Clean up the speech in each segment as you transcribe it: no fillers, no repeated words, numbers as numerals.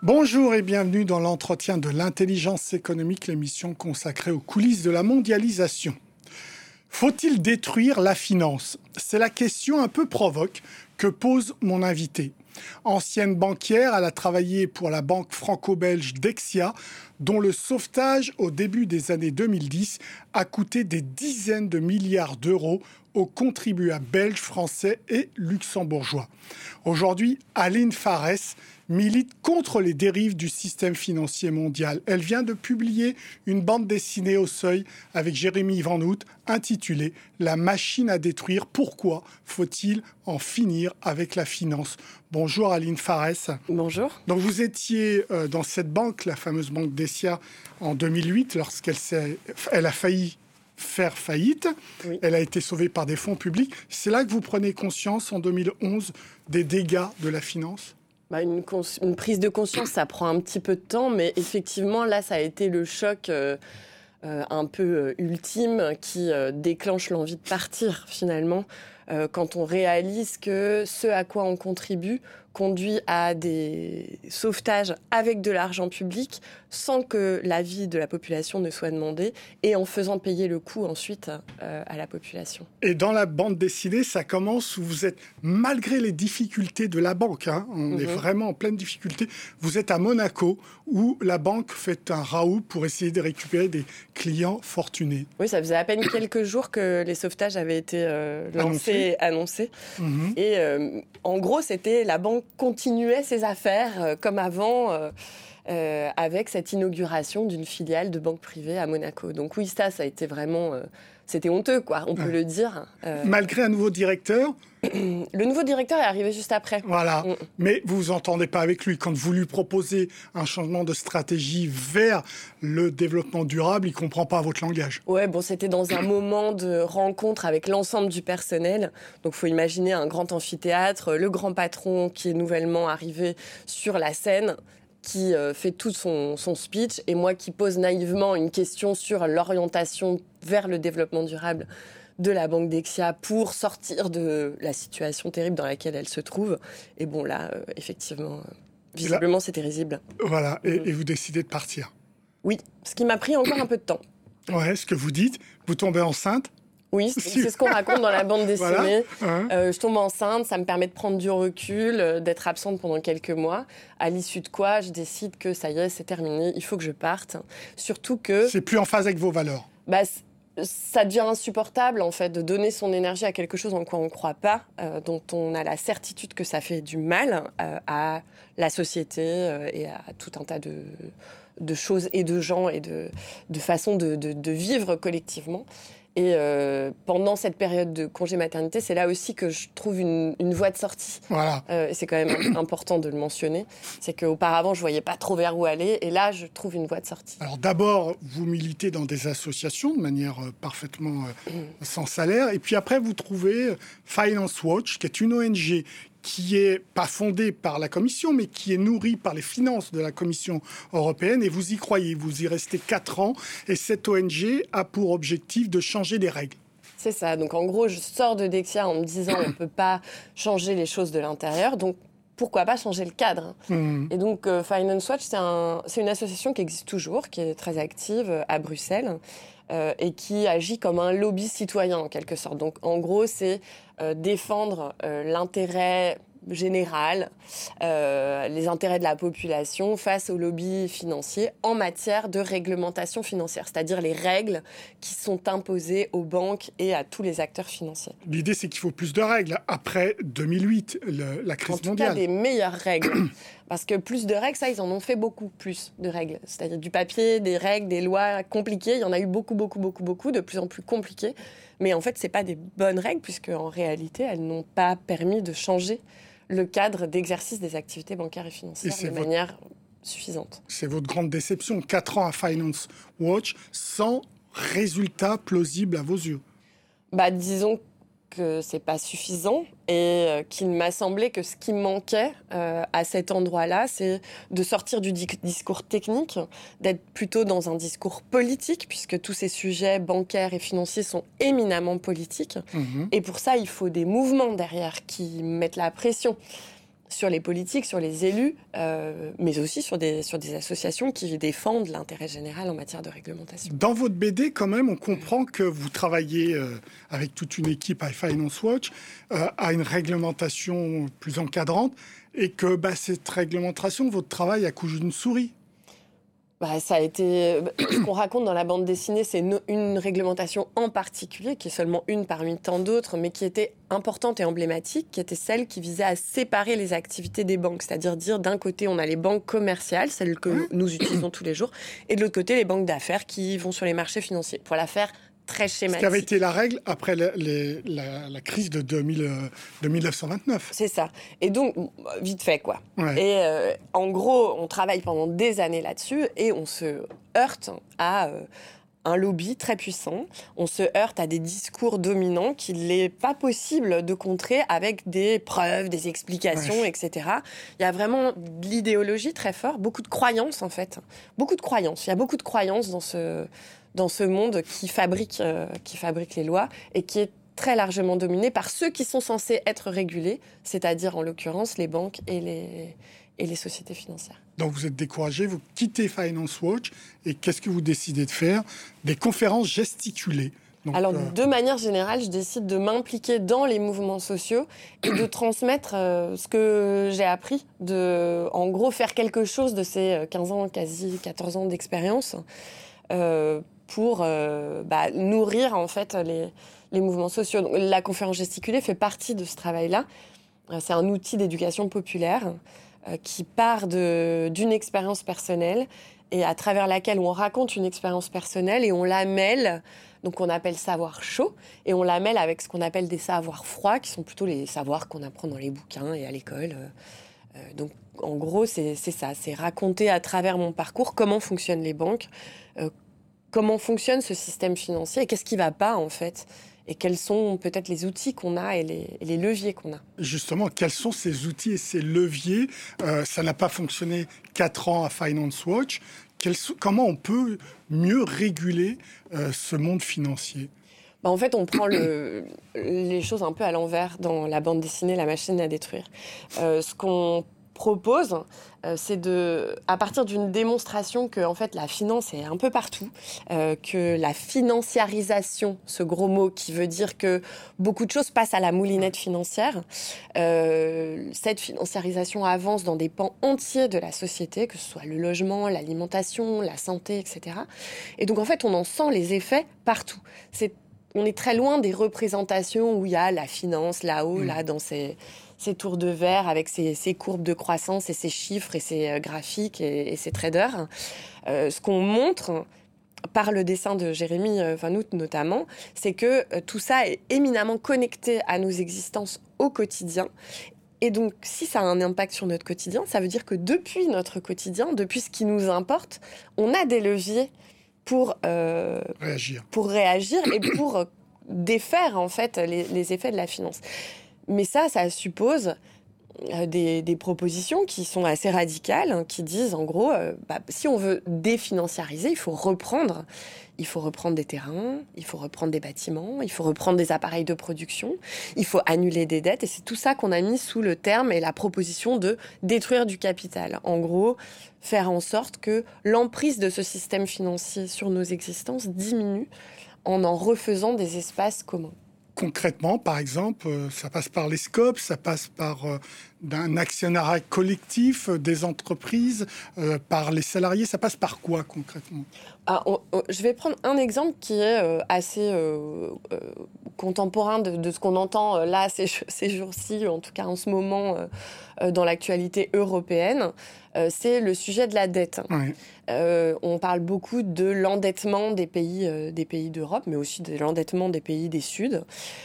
Bonjour et bienvenue dans l'entretien de l'intelligence économique, l'émission consacrée aux coulisses de la mondialisation. Faut-il détruire la finance ? C'est la question un peu provoque que pose mon invité. Ancienne banquière, elle a travaillé pour la banque franco-belge Dexia, dont le sauvetage au début des années 2010 a coûté des dizaines de milliards d'euros aux contribuables belges, français et luxembourgeois. Aujourd'hui, Aline Farès milite contre les dérives du système financier mondial. Elle vient de publier une bande dessinée au Seuil avec Jérémy Van Hout intitulée « La machine à détruire. Pourquoi faut-il en finir avec la finance ?» Bonjour Aline Farès. Bonjour. Donc vous étiez dans cette banque, la fameuse banque Dexia, en 2008, lorsqu'elle a failli faire faillite. Oui. Elle a été sauvée par des fonds publics. C'est là que vous prenez conscience, en 2011, des dégâts de la finance ? Une prise de conscience, ça prend un petit peu de temps, mais effectivement, là, ça a été le choc un peu ultime qui déclenche l'envie de partir, finalement, quand on réalise que ce à quoi on contribue conduit à des sauvetages avec de l'argent public sans que l'avis de la population ne soit demandé et en faisant payer le coût ensuite à la population. Et dans la bande dessinée, ça commence où vous êtes, malgré les difficultés de la banque, on est vraiment en pleine difficulté, vous êtes à Monaco où la banque fait un raout pour essayer de récupérer des clients fortunés. Oui, ça faisait à peine quelques jours que les sauvetages avaient été annoncés. Et en gros, c'était la banque continuait ses affaires comme avant avec cette inauguration d'une filiale de banque privée à Monaco. Donc oui, ça a été vraiment... c'était honteux, quoi, on peut le dire. Malgré un nouveau directeur ? Le nouveau directeur est arrivé juste après. Voilà, mais vous vous entendez pas avec lui. Quand vous lui proposez un changement de stratégie vers le développement durable, il comprend pas votre langage. Ouais, bon, c'était dans un moment de rencontre avec l'ensemble du personnel. Donc, faut imaginer un grand amphithéâtre, le grand patron qui est nouvellement arrivé sur la scène, qui fait tout son speech, et moi qui pose naïvement une question sur l'orientation vers le développement durable de la banque Dexia pour sortir de la situation terrible dans laquelle elle se trouve. Et bon, là, effectivement, visiblement, c'était risible. Voilà, et vous décidez de partir. Oui, ce qui m'a pris encore un peu de temps. Ouais, ce que vous dites, vous tombez enceinte ? Oui, c'est ce qu'on raconte dans la bande dessinée. Voilà. Je tombe enceinte, ça me permet de prendre du recul, d'être absente pendant quelques mois, à l'issue de quoi je décide que ça y est, c'est terminé, il faut que je parte. Surtout que... C'est plus en phase avec vos valeurs. Ça devient insupportable, en fait, de donner son énergie à quelque chose en quoi on ne croit pas, dont on a la certitude que ça fait du mal à la société et à tout un tas de choses et de gens et de façons de vivre collectivement. Et pendant cette période de congé maternité, c'est là aussi que je trouve une voie de sortie. Voilà. C'est quand même important de le mentionner. C'est qu'auparavant, je ne voyais pas trop vers où aller. Et là, je trouve une voie de sortie. Alors d'abord, vous militez dans des associations de manière parfaitement sans salaire. Et puis après, vous trouvez Finance Watch, qui est une ONG qui est pas fondée par la Commission, mais qui est nourrie par les finances de la Commission européenne. Et vous y croyez, vous y restez 4 ans. Et cette ONG a pour objectif de changer les règles. C'est ça. Donc en gros, je sors de Dexia en me disant on ne peut pas changer les choses de l'intérieur. Donc pourquoi pas changer le cadre ? Et donc Finance Watch, c'est une association qui existe toujours, qui est très active à Bruxelles. Et qui agit comme un lobby citoyen en quelque sorte. Donc en gros, c'est défendre l'intérêt général, les intérêts de la population face au lobby financier en matière de réglementation financière, c'est-à-dire les règles qui sont imposées aux banques et à tous les acteurs financiers. L'idée, c'est qu'il faut plus de règles après 2008, la crise mondiale. En tout cas, des meilleures règles. Parce que plus de règles, ça, ils en ont fait beaucoup plus de règles. C'est-à-dire du papier, des règles, des lois compliquées. Il y en a eu beaucoup, de plus en plus compliquées. Mais en fait, ce n'est pas des bonnes règles, puisque en réalité, elles n'ont pas permis de changer le cadre d'exercice des activités bancaires et financières manière suffisante. C'est votre grande déception. 4 ans à Finance Watch sans résultat plausible à vos yeux. Disons que c'est pas suffisant et qu'il m'a semblé que ce qui manquait à cet endroit-là, c'est de sortir du discours technique, d'être plutôt dans un discours politique, puisque tous ces sujets bancaires et financiers sont éminemment politiques. Et pour ça, il faut des mouvements derrière qui mettent la pression. sur les politiques, sur les élus, mais aussi sur des associations qui défendent l'intérêt général en matière de réglementation. Dans votre BD, quand même, on comprend que vous travaillez avec toute une équipe à Finance Watch à une réglementation plus encadrante et que cette réglementation, votre travail accouche d'une souris. Ça a été... Ce qu'on raconte dans la bande dessinée, c'est une réglementation en particulier, qui est seulement une parmi tant d'autres, mais qui était importante et emblématique, qui était celle qui visait à séparer les activités des banques. C'est-à-dire dire, d'un côté, on a les banques commerciales, celles que nous utilisons tous les jours, et de l'autre côté, les banques d'affaires qui vont sur les marchés financiers. Pour la faire très schématique. Ce qui avait été la règle après la crise de 1929. C'est ça. Et donc, vite fait, quoi. Ouais. Et en gros, on travaille pendant des années là-dessus et on se heurte à un lobby très puissant. On se heurte à des discours dominants qu'il n'est pas possible de contrer avec des preuves, des explications, etc. Il y a vraiment de l'idéologie très forte, beaucoup de croyances, en fait. Beaucoup de croyances. Il y a beaucoup de croyances dans ce monde qui fabrique les lois et qui est très largement dominé par ceux qui sont censés être régulés, c'est-à-dire en l'occurrence les banques et les sociétés financières. Donc vous êtes découragé, vous quittez Finance Watch et qu'est-ce que vous décidez de faire? Des conférences gesticulées. Donc, alors, de manière générale, je décide de m'impliquer dans les mouvements sociaux et de transmettre ce que j'ai appris, en gros faire quelque chose de ces 15 ans, quasi 14 ans d'expérience pour nourrir en fait les mouvements sociaux. Donc, la conférence gesticulée fait partie de ce travail-là. C'est un outil d'éducation populaire qui part d'une expérience personnelle et à travers laquelle on raconte une expérience personnelle et on la mêle, donc on appelle savoir chaud, et on la mêle avec ce qu'on appelle des savoirs froids, qui sont plutôt les savoirs qu'on apprend dans les bouquins et à l'école. Donc en gros, c'est ça, c'est raconter à travers mon parcours comment fonctionnent les banques, comment fonctionne ce système financier et qu'est-ce qui ne va pas en fait. Et quels sont peut-être les outils qu'on a et les leviers qu'on a. Justement, quels sont ces outils et ces leviers? Ça n'a pas fonctionné 4 ans à Finance Watch. Comment on peut mieux réguler ce monde financier? En fait, on prend les choses un peu à l'envers dans la bande dessinée « La machine à détruire ». Ce qu'on propose, c'est à partir d'une démonstration que en fait la finance est un peu partout, que la financiarisation, ce gros mot qui veut dire que beaucoup de choses passent à la moulinette financière, cette financiarisation avance dans des pans entiers de la société, que ce soit le logement, l'alimentation, la santé, etc. Et donc en fait on en sent les effets partout. On est très loin des représentations où il y a la finance là-haut, là dans ces tours de verre avec ces courbes de croissance et ces chiffres et ces graphiques et ces traders. Ce qu'on montre par le dessin de Jérémy Van Hout notamment, c'est que tout ça est éminemment connecté à nos existences au quotidien. Et donc, si ça a un impact sur notre quotidien, ça veut dire que depuis notre quotidien, depuis ce qui nous importe, on a des leviers pour réagir et pour défaire en fait les effets de la finance. Mais ça suppose des propositions qui sont assez radicales, qui disent en gros, si on veut définanciariser, il faut reprendre des terrains, il faut reprendre des bâtiments, il faut reprendre des appareils de production, il faut annuler des dettes. Et c'est tout ça qu'on a mis sous le terme et la proposition de détruire du capital. En gros, faire en sorte que l'emprise de ce système financier sur nos existences diminue en refaisant des espaces communs. Concrètement, par exemple, ça passe par les scopes, ça passe par un actionnariat collectif des entreprises, par les salariés. Ça passe par quoi concrètement? Je vais prendre un exemple qui est assez contemporain de ce qu'on entend là ces jours-ci, en tout cas en ce moment dans l'actualité européenne. C'est le sujet de la dette. Oui. On parle beaucoup de l'endettement des pays d'Europe, mais aussi de l'endettement des pays des Suds.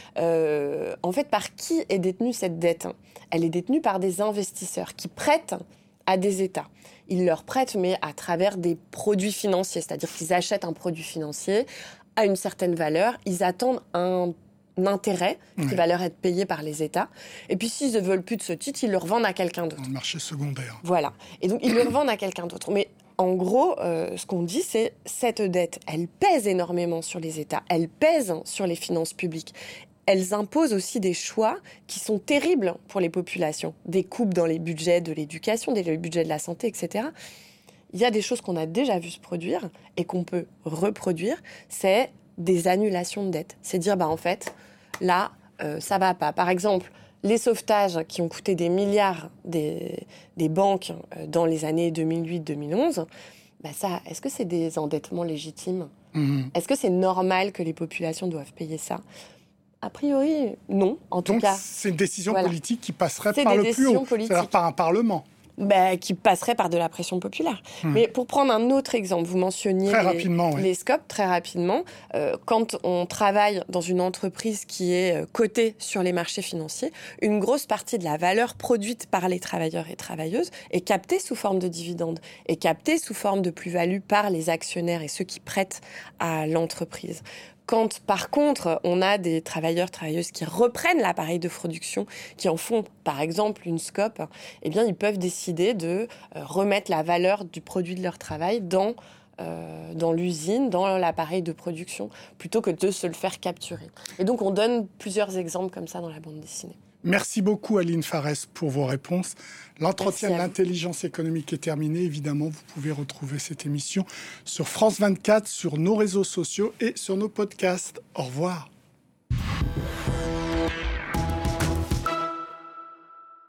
En fait, par qui est détenue cette dette? Elle est détenue par des investisseurs qui prêtent à des États. Ils leur prêtent, mais à travers des produits financiers, c'est-à-dire qu'ils achètent un produit financier à une certaine valeur, ils attendent un intérêt qui va leur être payé par les États. Et puis, s'ils ne veulent plus de ce titre, ils le revendent à quelqu'un d'autre. Dans le marché secondaire. Voilà. Et donc, ils le revendent à quelqu'un d'autre. Mais en gros, ce qu'on dit, c'est cette dette, elle pèse énormément sur les États, elle pèse sur les finances publiques. elles imposent aussi des choix qui sont terribles pour les populations. Des coupes dans les budgets de l'éducation, les budgets de la santé, etc. Il y a des choses qu'on a déjà vues se produire et qu'on peut reproduire. C'est des annulations de dettes. C'est dire, en fait, là, ça va pas. Par exemple, les sauvetages qui ont coûté des milliards des banques dans les années 2008-2011, ça, est-ce que c'est des endettements légitimes ? Est-ce que c'est normal que les populations doivent payer ça ? A priori, non. En tout cas, c'est une décision politique qui passerait par le plus haut, c'est-à-dire par un parlement. Qui passerait par de la pression populaire. Mais pour prendre un autre exemple, vous mentionniez les scopes très rapidement. Quand on travaille dans une entreprise qui est cotée sur les marchés financiers, une grosse partie de la valeur produite par les travailleurs et travailleuses est captée sous forme de dividendes, est captée sous forme de plus-value par les actionnaires et ceux qui prêtent à l'entreprise. Quand, par contre, on a des travailleurs, travailleuses qui reprennent l'appareil de production, qui en font, par exemple, une scope, ils peuvent décider de remettre la valeur du produit de leur travail dans l'usine, dans l'appareil de production, plutôt que de se le faire capturer. Et donc, on donne plusieurs exemples comme ça dans la bande dessinée. Merci beaucoup, Aline Farès, pour vos réponses. L'entretien de l'intelligence économique est terminé. Évidemment, vous pouvez retrouver cette émission sur France 24, sur nos réseaux sociaux et sur nos podcasts. Au revoir.